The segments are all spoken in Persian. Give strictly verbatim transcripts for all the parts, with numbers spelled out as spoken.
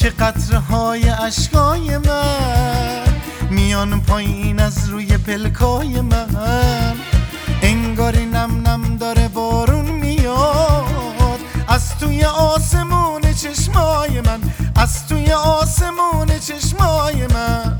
که قطره های اشکای من میان پایین از روی پلکای من، انگاری نم نم داره بارون میاد از توی آسمون چشمای من، از توی آسمون چشمای من.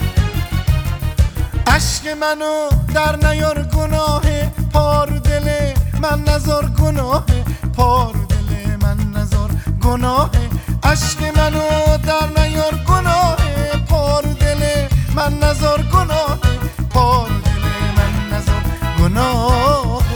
عشق منو در نیار گناه پارو دل من نزار، گناه پارو دل من نزار گناه. عشق منو در نیار گناه پارو دل من نزار، گناه پارو دل من نزار گناه.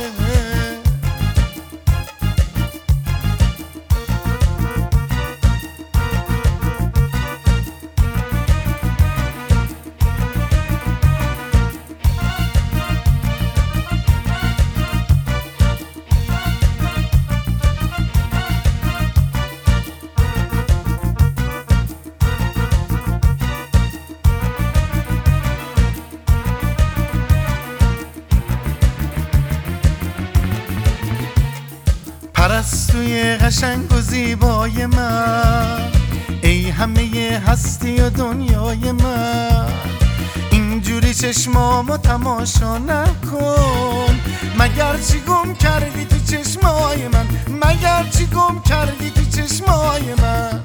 پرستوی قشنگ و زیبای من، ای همه هستی و دنیای من، اینجوری چشمامو تماشا نکن، مگر چی گم کردی تو چشمای من، مگر چی گم کردی تو چشمای من.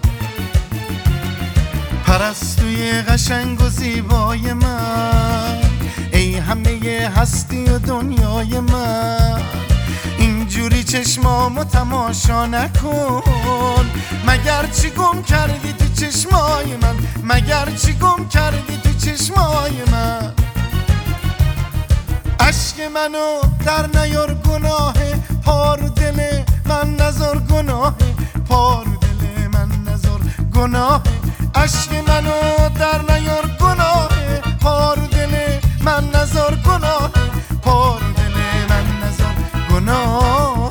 پرستوی قشنگ و زیبای من، ای همه هستی و دنیای من، اینجوری چشمامو تماشا نکن، مگر چی گم کردی تو چشمای من، مگر چی گم کردی تو چشمای من. عشق منو در نیار گناه پارو دل من نزار، گناه پارو دل من نزار گناه. عشق منو در نیار گناه پارو دل من نزار، گناه پارو دل من نزار گناه.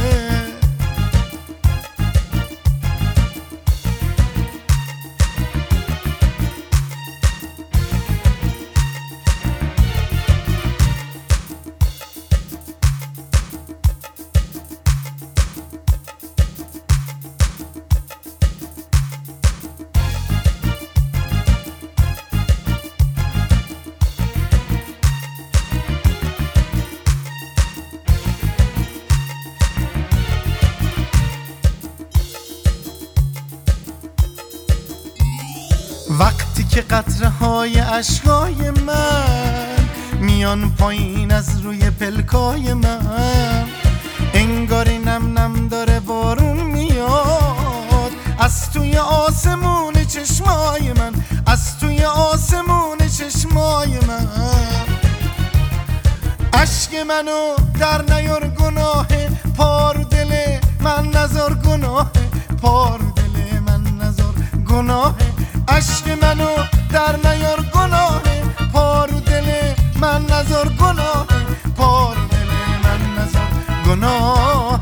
وقتی که قطره های اشکای من میان پایین از روی پلکای من، انگاری نم نم داره بارون میاد از توی آسمون چشمای من، از توی آسمون چشمای من. عشق منو در نیار گناه پارو دل من نزار، گناه پارو دل من نزار گناه. عشق منو در نیار گناه پارو دل من نزار، گناه پارو دل من نزار گناه.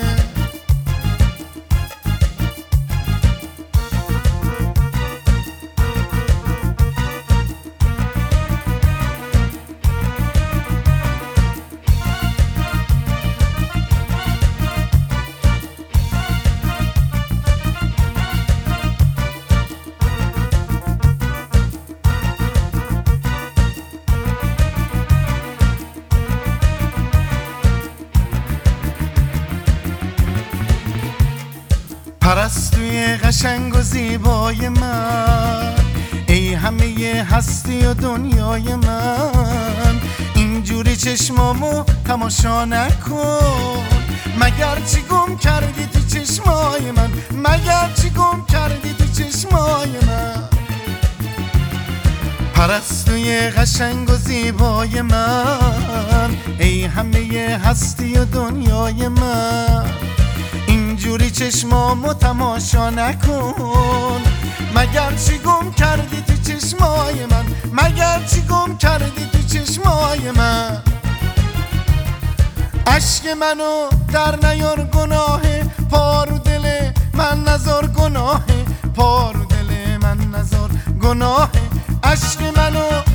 پرستوی قشنگ و زیبای من، ای همه هستی و دنیای من، اینجوری چشمامو تماشا نکن، مگر چی گم کردی تو چشمای من، مگر چی گم کردی تو چشمای من. پرستوی قشنگ و زیبای من، ای همه هستی و دنیای من، اینجوری چشمامو تماشا نکن، مگر چی گم کردی تو چشمای من، مگر چی گم کردی تو چشمای من. عشق منو در نیار گناه پارو دل من نزار، گناه پارو دل من نزار گناه. عشق منو